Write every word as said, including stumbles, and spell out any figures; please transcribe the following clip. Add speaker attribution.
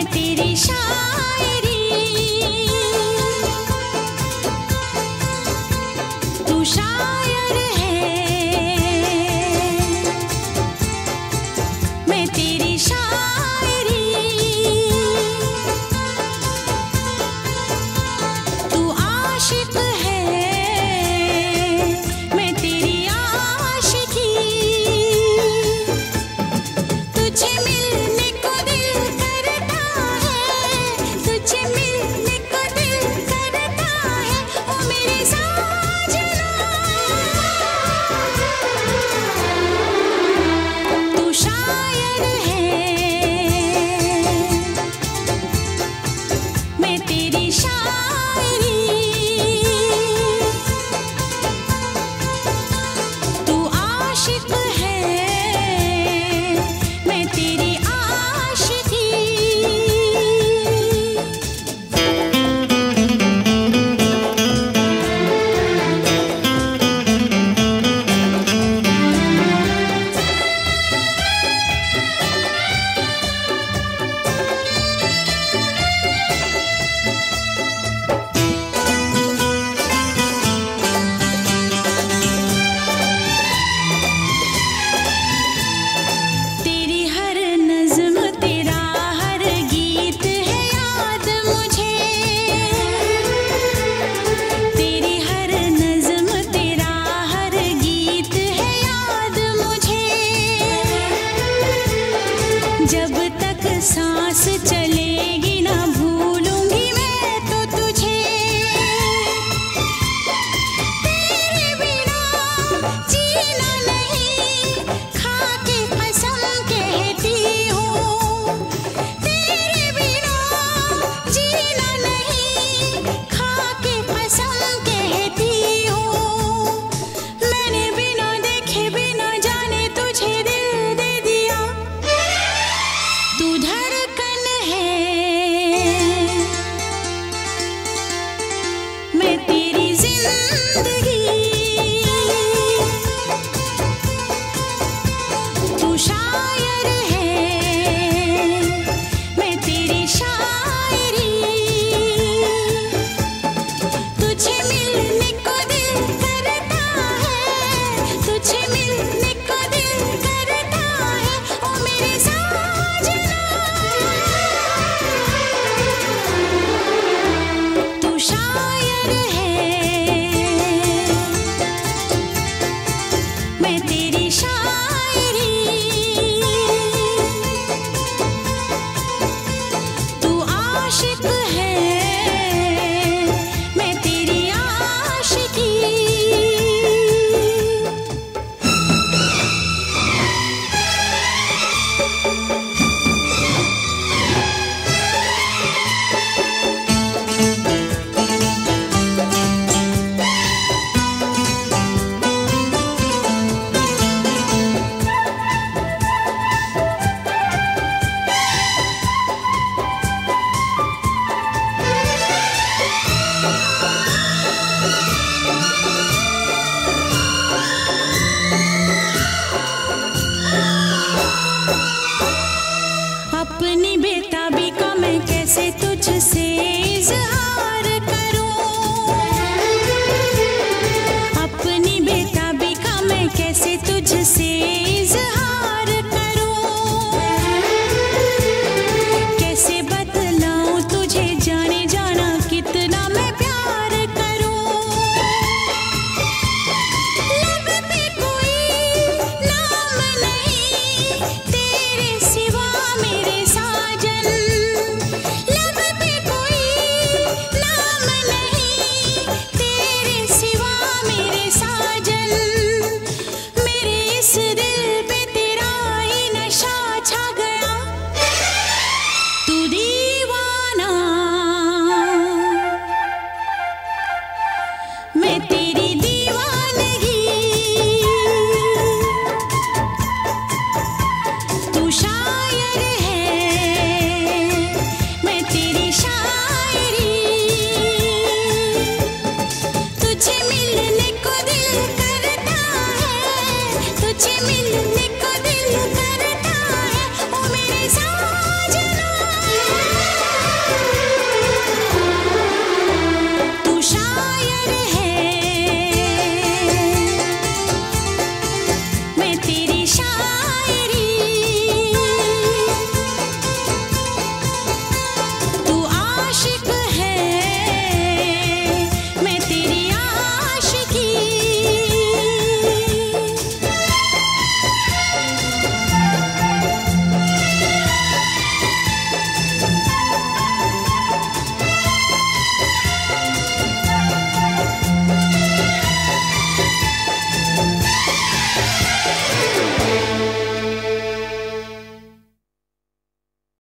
Speaker 1: तेरी शायरी, तू शायर है, मैं तेरी शायरी, तू आशिक है, मैं तेरी आशिकी, तुझे मिलने को दिल करता है, तुझे मिलने को दिल करता है, ओ मेरे साजना, तू शायर है, मैं तेरी शायरी, तू आशिक है, मैं तेरी आशिकी। तेरी हर नज़्म तेरा हर गीत है याद मुझे, तेरी हर नज़्म तेरा हर गीत है याद मुझे, जब तक सांस चलेगी ना भूलूंगी मैं तो तुझे, तेरे बिना जीना नहीं, खाके कसम कहती हूँ, तेरे बिना जीना नहीं, खाके कसम कहती हूँ, मैंने बिना देखे बिना जाने तुझे दिल दे दिया, तू धड़कन है, मैं तेरी जिंदगी, तू शायर है, मैं तेरी शायरी, तुझे मिलने को दिल करता है, तुझे मिलने को दिल करता है, ओ मेरे साजना, तू शायर है, मैं तेरी शायरी, तू आशिक है, मैं तेरी आशिकी। अपनी बेताबी का मैं कैसे तुझसे इज़हार